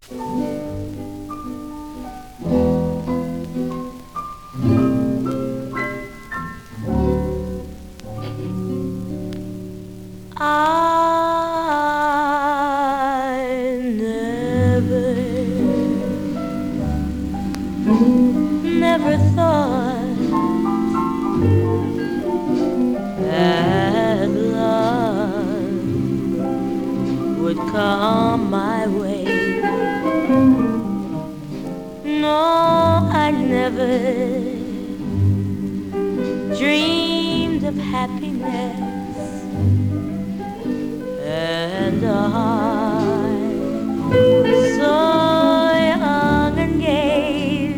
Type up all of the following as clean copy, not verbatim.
I never thought that love would come my way. No, I never dreamed of happiness and a heart so young and gay.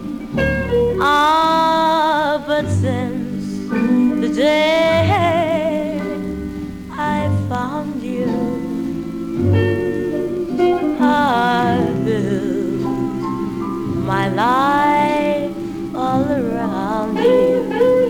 Ah, but since the day I found you, I built my life all around you,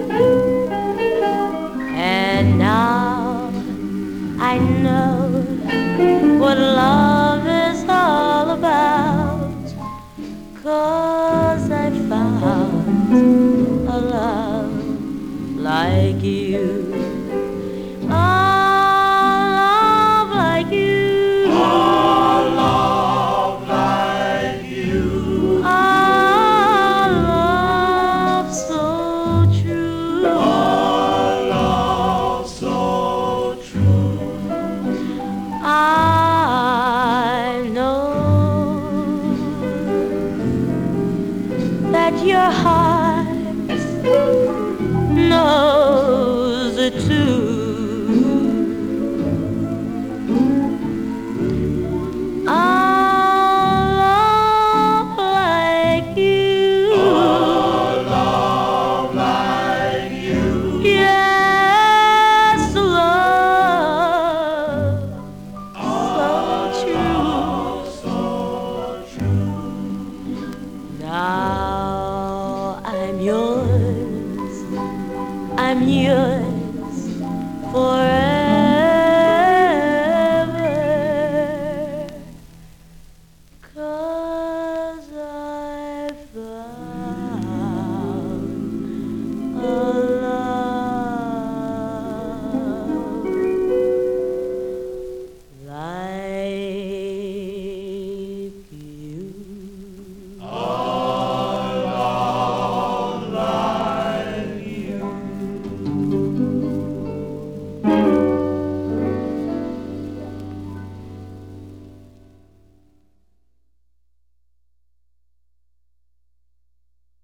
and now I know what love is all about, 'cause I found a love like you, a love like you, A love like you, a love so true, a love so true. I know that your heart